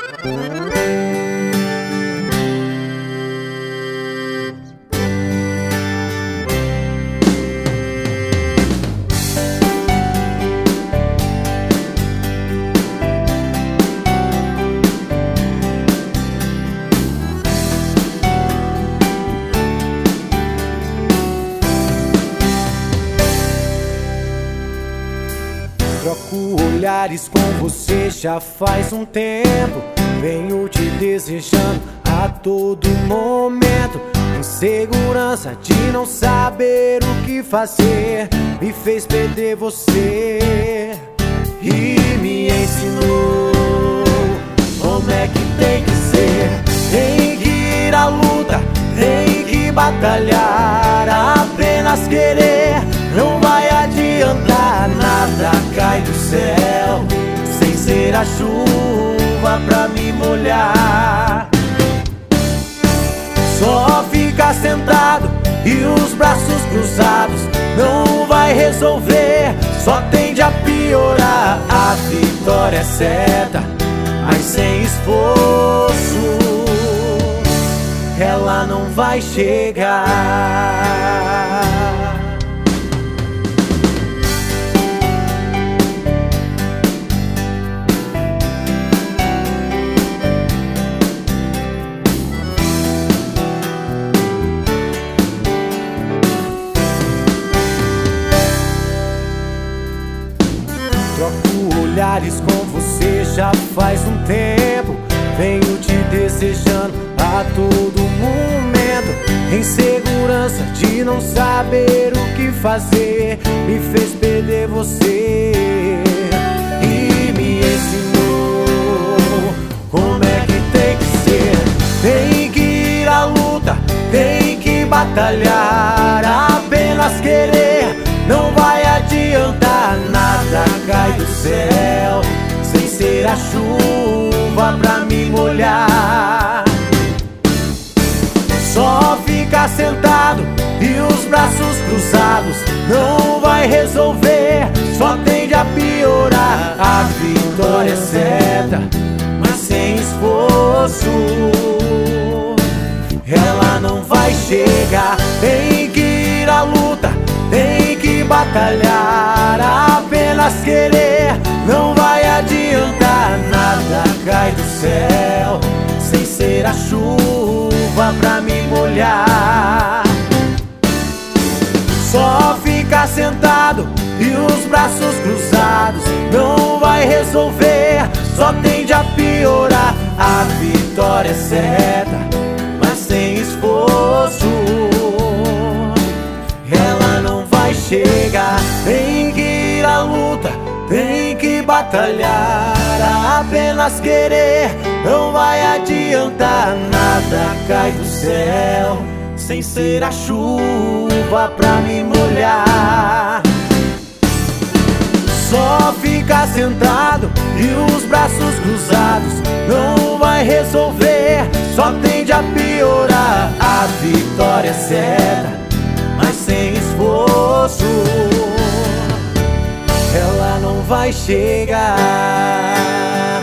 Troco olhares com você já faz um tempo. Venho te desejando a todo momento. Insegurança de não saber o que fazer me fez perder você e me ensinou como é que tem que ser. Tem que ir à luta, tem que batalhar. Apenas querer não vai adiantar. Nada cai do céu sem ser a chuva pra me molhar. Só ficar sentado e os braços cruzados não vai resolver, só tende a piorar. A vitória é certa, mas sem esforço ela não vai chegar. Troco olhares com você já faz um tempo. Venho te desejando a todo momento. Insegurança de não saber o que fazer me fez perder você e me ensinou como é que tem que ser. Tem que ir à luta, tem que batalhar. Apenas querer não vai adiantar. Nada cai do céu sem ser a chuva pra me molhar. Só ficar sentado e os braços cruzados não vai resolver, só tende a piorar. A vitória é certa, mas sem esforço ela não vai chegar. Tem que ir à luta, tem que batalhar. Apenas querer não vai adiantar. Nada cai do céu sem ser a chuva pra me molhar. Só ficar sentado e os braços cruzados não vai resolver, só tende a piorar. A vitória é certa, mas sem esforço ela não vai chegar. Tem que ir à luta, tem que batalhar. Apenas querer não vai adiantar. Nada cai do céu sem ser a chuva pra me molhar. Só ficar sentado e os braços cruzados não vai resolver, só tende a piorar. A vitória é certa, mas sem esforço ela não vai chegar.